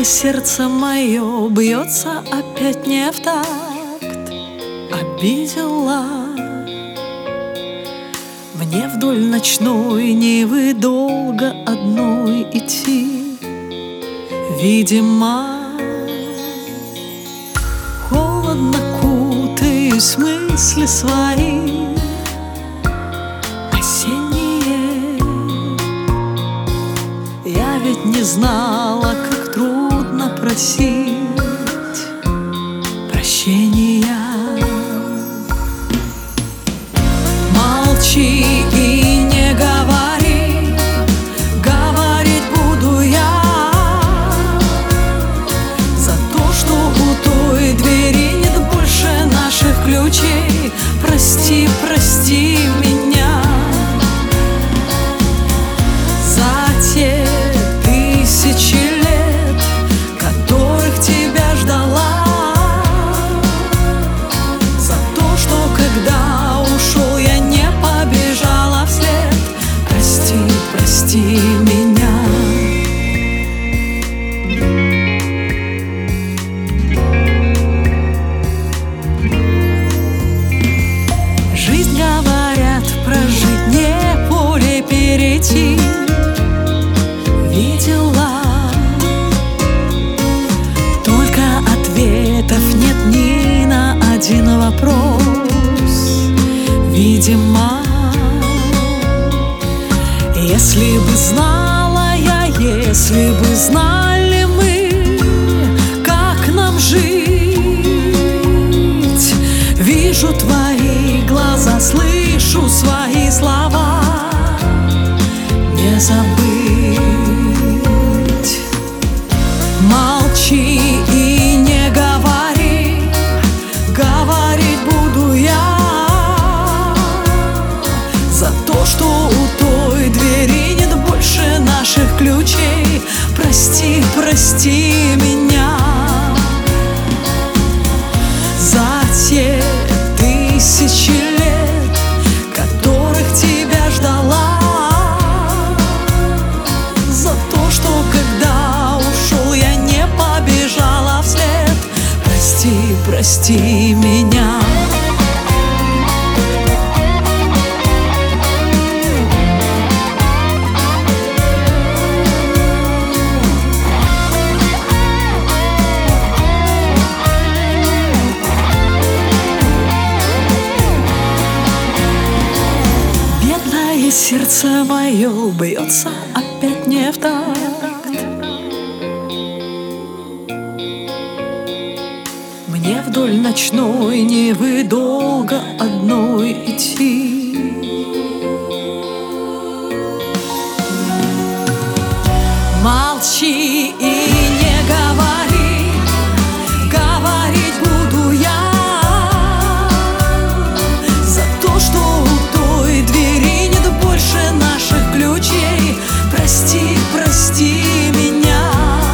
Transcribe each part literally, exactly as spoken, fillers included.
Бедное сердце мое бьется опять не в такт. Обидела мне вдоль ночной Невы долго одной идти. Видимо, холодно кутаюсь в мысли свои осенние. Я ведь не знала, как трудно просить прощения. Молчи и не говори, говорить буду я за то, что у той двери нет больше наших ключей. Прости, прости меня за те тысячи лет, которых тебя ждала, за то, что когда ушел, я не побежала вслед. Прости, прости меня. Жизнь, говорят, прожить не поле перейти. Видела, только ответов нет ни на один вопрос. Видимо, если бы знала я, если бы знали мы, как нам жить. Вижу твои глаза, слышу свои слова, не забыть. Молчи и не говори, говорить буду я за то, что у той двери нет больше наших ключей. Прости, прости меня за те тысячи лет, которых тебя ждала, за то, что когда ушел, я не побежала вслед. Прости, прости меня. Сердце мое бьется опять не в такт. Мне вдоль ночной Невы долго одной идти. Молчи и не говори, говорить буду я за то, что у той двери нет больше наших ключей. Прости, прости меня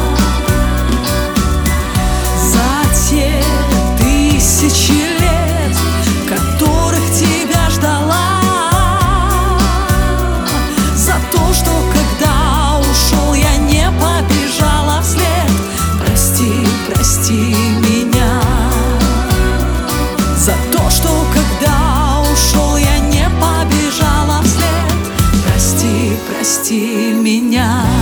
за те тысячи лет, которых тебя ждала, за то, что когда ушел, я не побежала вслед. Прости, прости меня за то, что когда ушел, я не побежала вслед. Прости, прости меня.